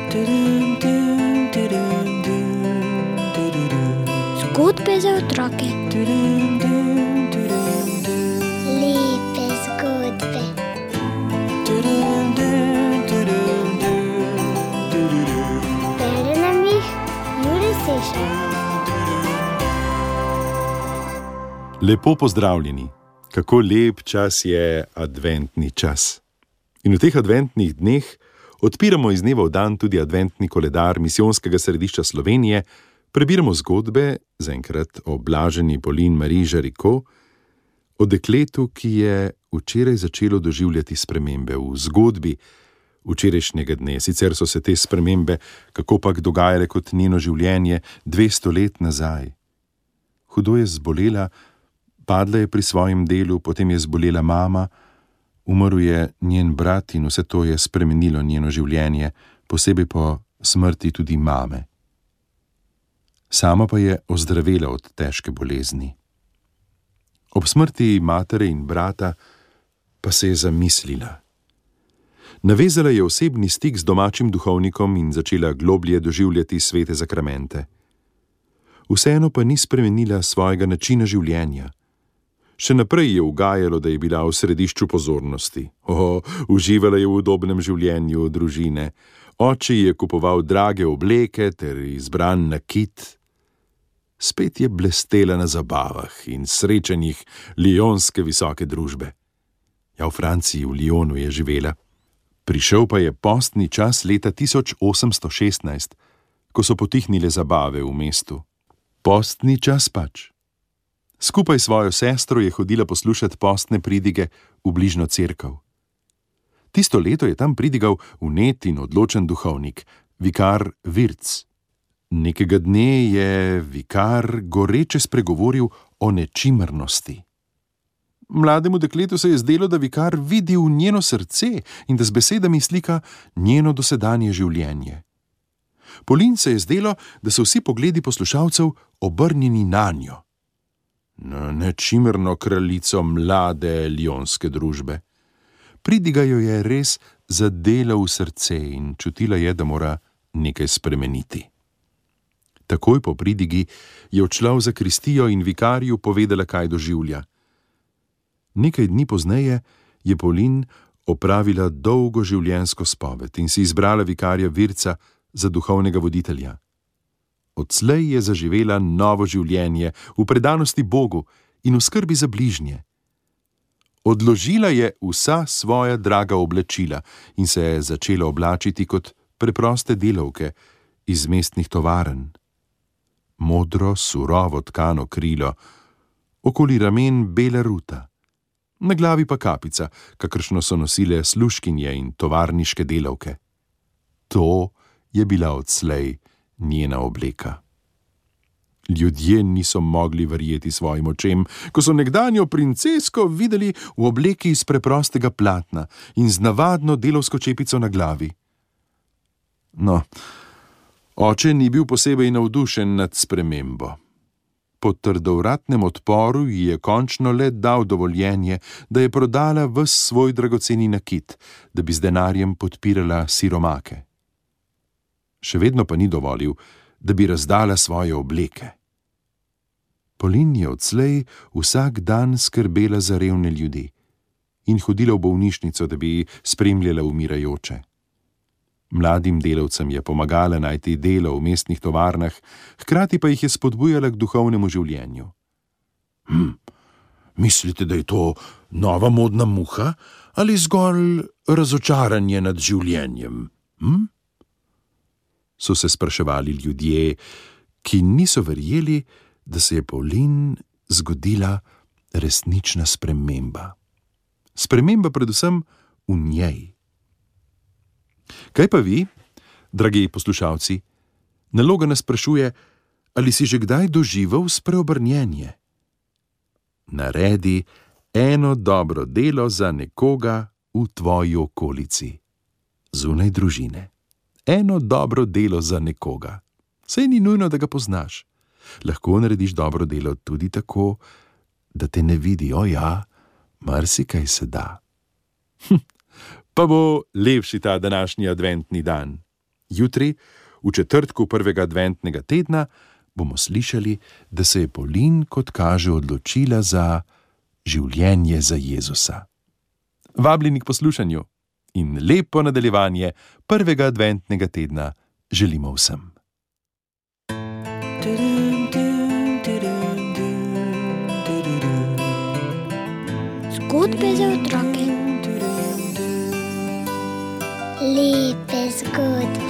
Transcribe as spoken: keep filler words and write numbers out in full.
Zgodbe za otroke. Lepe zgodbe. Bere nam jih Jure Sešar. Lepo pozdravljeni. Kako lep čas je adventni čas. In v teh adventnih dneh odpiramo iz dneva v dan tudi adventni koledar Misijonskega središča Slovenije, prebiramo zgodbe, zaenkrat o blaženi Pauline Marie Jaricot, o dekletu, ki je včeraj začelo doživljati spremembe v zgodbi včerajšnjega dne. Sicer so se te spremembe kakopak dogajale kot njeno življenje dvesto let nazaj. Hudo je zbolela, padla je pri svojem delu, potem je zbolela mama, umrl je njen brat in vse to je spremenilo njeno življenje, posebej po smrti tudi mame. Sama pa je ozdravela od težke bolezni. Ob smrti matere in brata pa se je zamislila. Navezala je osebni stik z domačim duhovnikom in začela globlje doživljati svete zakramente. Vseeno pa ni spremenila svojega načina življenja. Še naprej je ugajalo, da je bila v središču pozornosti. O, uživala je v udobnem življenju družine. Oče je kupoval drage obleke ter izbran nakit. Spet je blestela na zabavah in srečanjih lionske visoke družbe. Ja, v Franciji, v Lyonu je živela. Prišel pa je postni čas leta tisoč osemsto šestnajst, ko so potihnile zabave v mestu. Postni čas pač. Skupaj s svojo sestro je hodila poslušati postne pridige v bližnjo cerkev. Tisto leto je tam pridigal vnet in odločen duhovnik, vikar Virc. Nekega dne je vikar goreče spregovoril o nečimrnosti. Mlademu dekletu se je zdelo, da vikar vidi v njeno srce in da z besedami slika njeno dosedanje življenje. Pauline se je zdelo, da so vsi pogledi poslušalcev obrnjeni nanjo. No, nečimrno kraljico mlade lionske družbe. Pridiga jo je res zadela v srce in čutila je, da mora nekaj spremeniti. Takoj po pridigi je odšla v zakristijo in vikarju povedala, kaj doživlja. Nekaj dni pozneje je Pauline opravila dolgo življenjsko spoved in si izbrala vikarja Virca za duhovnega voditelja. Odslej je zaživela novo življenje v predanosti Bogu in v skrbi za bližnje. Odložila je vsa svoja draga oblačila in se je začela oblačiti kot preproste delavke iz mestnih tovarn. Modro, surovo tkano krilo, okoli ramen bela ruta, na glavi pa kapica, kakršno so nosile služkinje in tovarniške delavke. To je bila odslej njena obleka. Ljudje niso mogli verjeti svojim očem, ko so nekdanjo princesko videli v obleki iz preprostega platna in z navadno delavsko čepico na glavi. No, oče ni bil posebej navdušen nad spremembo. Po trdovratnem odporu ji je končno le dal dovoljenje, da je prodala ves svoj dragoceni nakit, da bi z denarjem podpirala siromake. Še vedno pa ni dovolil, da bi razdala svoje obleke. Pauline je odslej vsak dan skrbela za revne ljudi in hodila v bolnišnico, da bi spremljala umirajoče. Mladim delavcem je pomagala najti delo v mestnih tovarnah, hkrati pa jih je spodbujala k duhovnemu življenju. Hm, mislite, da je to nova modna muha ali zgolj razočaranje nad življenjem? Hm? So se spraševali ljudje, ki niso verjeli, da se je Pauline zgodila resnična sprememba. Sprememba predvsem v njej. Kaj pa vi, dragi poslušalci? Naloga nas sprašuje, ali si že kdaj doživel spreobrnjenje? Naredi eno dobro delo za nekoga v tvoji okolici, zunaj družine. Eno dobro delo za nekoga. Saj ni nujno, da ga poznaš. Lahko narediš dobro delo tudi tako, da te ne vidi. O ja, marsikaj se da. Hm, pa bo lepši ta današnji adventni dan. Jutri, v četrtku prvega adventnega tedna, bomo slišali, da se je Polin, kot kaže, odločila za življenje za Jezusa. Vabljeni k poslušanju in lepo nadaljevanje prvega adventnega tedna želimo vsem. Zgodbe za otroke. Lepe zgodbe.